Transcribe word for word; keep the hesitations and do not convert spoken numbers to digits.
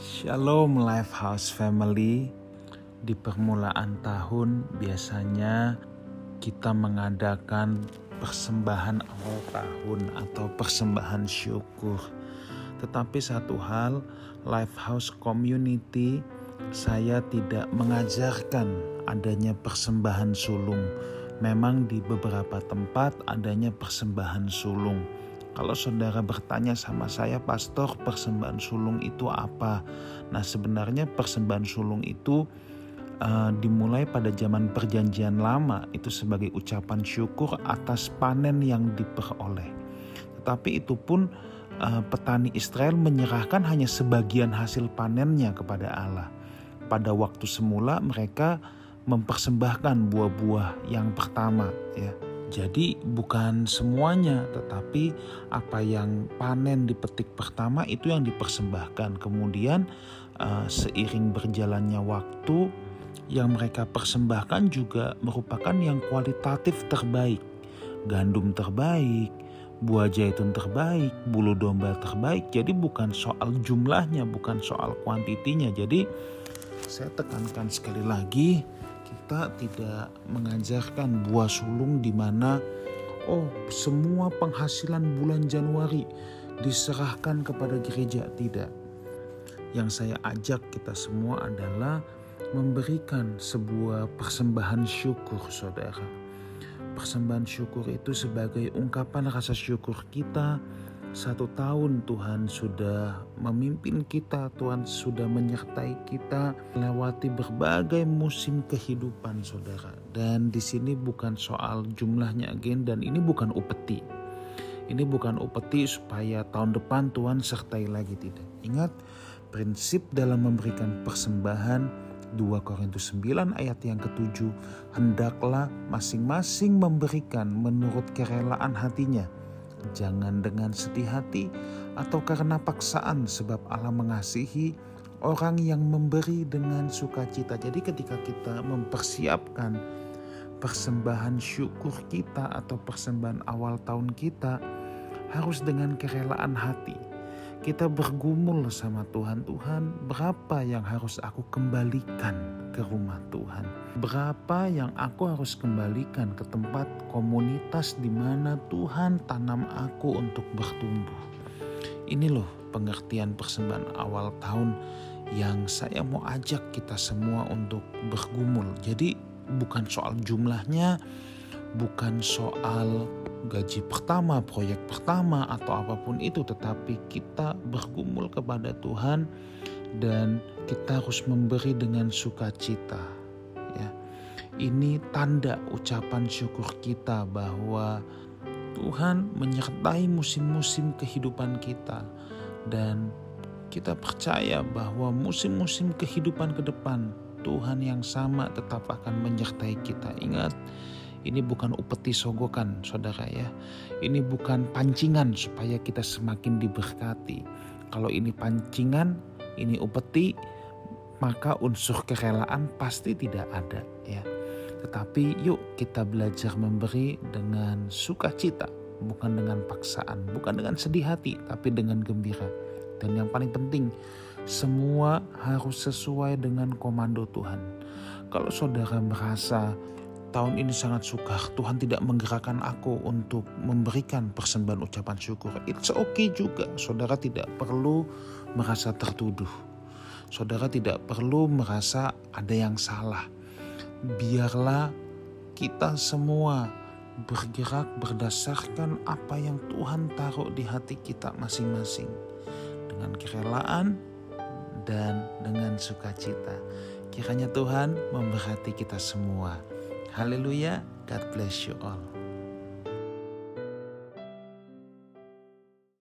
Shalom Lifehouse Family. Di permulaan tahun biasanya kita mengadakan persembahan awal tahun atau persembahan syukur. Tetapi satu hal, Lifehouse Community, saya tidak mengajarkan adanya persembahan sulung. Memang di beberapa tempat adanya persembahan sulung. Kalau saudara bertanya sama saya, Pastor, persembahan sulung itu apa? Nah, sebenarnya persembahan sulung itu uh, dimulai pada zaman perjanjian lama, itu sebagai ucapan syukur atas panen yang diperoleh. Tetapi itu pun uh, petani Israel menyerahkan hanya sebagian hasil panennya kepada Allah. Pada waktu semula mereka mempersembahkan buah-buah yang pertama, ya. Jadi bukan semuanya, tetapi apa yang panen dipetik pertama itu yang dipersembahkan. Kemudian uh, seiring berjalannya waktu, yang mereka persembahkan juga merupakan yang kualitatif terbaik. Gandum terbaik, buah zaitun terbaik, bulu domba terbaik. Jadi bukan soal jumlahnya, bukan soal kuantitinya. Jadi saya tekankan sekali lagi, kita tidak mengajarkan buah sulung di mana oh semua penghasilan bulan Januari diserahkan kepada gereja. Tidak. Yang saya ajak kita semua adalah memberikan sebuah persembahan syukur, saudara. Persembahan syukur itu sebagai ungkapan rasa syukur kita. Satu tahun Tuhan sudah memimpin kita, Tuhan sudah menyertai kita melewati berbagai musim kehidupan, saudara. Dan di sini bukan soal jumlahnya again, dan ini bukan upeti. Ini bukan upeti supaya tahun depan Tuhan sertai lagi, tidak. Ingat, prinsip dalam memberikan persembahan dua Korintus sembilan ayat yang ketujuh, hendaklah masing-masing memberikan menurut kerelaan hatinya. Jangan dengan sedih hati atau karena paksaan, sebab Allah mengasihi orang yang memberi dengan sukacita. Jadi ketika kita mempersiapkan persembahan syukur kita atau persembahan awal tahun kita, harus dengan kerelaan hati. Kita bergumul sama Tuhan, Tuhan berapa yang harus aku kembalikan ke rumah Tuhan? Berapa yang aku harus kembalikan ke tempat komunitas di mana Tuhan tanam aku untuk bertumbuh? Ini loh pengertian persembahan awal tahun yang saya mau ajak kita semua untuk bergumul. Jadi bukan soal jumlahnya, bukan soal gaji pertama, proyek pertama atau apapun itu, tetapi kita bergumul kepada Tuhan dan kita harus memberi dengan sukacita, ya. Ini tanda ucapan syukur kita bahwa Tuhan menyertai musim-musim kehidupan kita, dan kita percaya bahwa musim-musim kehidupan ke depan Tuhan yang sama tetap akan menyertai kita. Ingat, ini bukan upeti sogokan, saudara, ya. Ini bukan pancingan supaya kita semakin diberkati. Kalau ini pancingan, ini upeti, maka unsur kerelaan pasti tidak ada, ya. Tetapi yuk kita belajar memberi dengan sukacita, bukan dengan paksaan, bukan dengan sedih hati, tapi dengan gembira. Dan yang paling penting, semua harus sesuai dengan komando Tuhan. Kalau saudara merasa tahun ini sangat sukar, Tuhan tidak menggerakkan aku untuk memberikan persembahan ucapan syukur, it's okay juga. Saudara tidak perlu merasa tertuduh. Saudara tidak perlu merasa ada yang salah. Biarlah kita semua bergerak berdasarkan apa yang Tuhan taruh di hati kita masing-masing, dengan kerelaan dan dengan sukacita. Kiranya Tuhan memberkati kita semua. Haleluya, God bless you all.